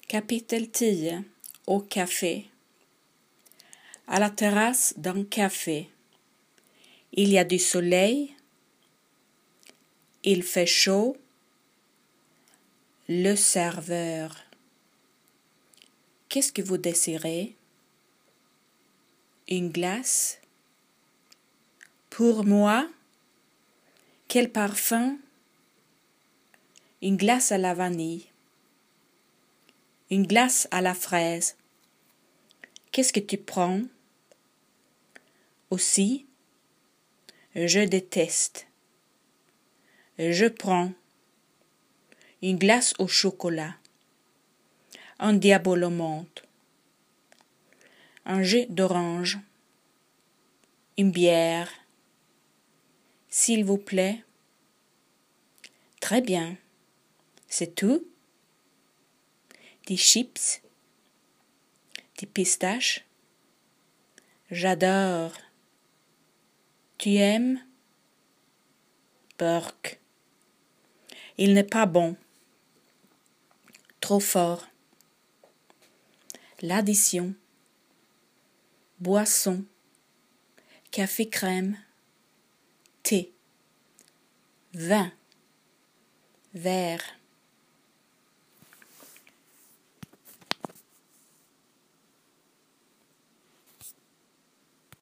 Chapitre 10. Au café. À la terrasse d'un café. Il y a du soleil. Il fait chaud. Le serveur. Qu'est-ce que vous désirez? Une glace? Pour moi? Quel parfum? Une glace à la vanille. Une glace à la fraise. Qu'est-ce que tu prends? Aussi, je déteste. Je prends une glace au chocolat, un diable au menthe, un jus d'orange, une bière. S'il vous plaît. Très bien. C'est tout? Des chips? Des pistaches? J'adore. Tu aimes? Burk. Il n'est pas bon. Trop fort. L'addition. Boisson. Café crème. Thé. Vin. Verre.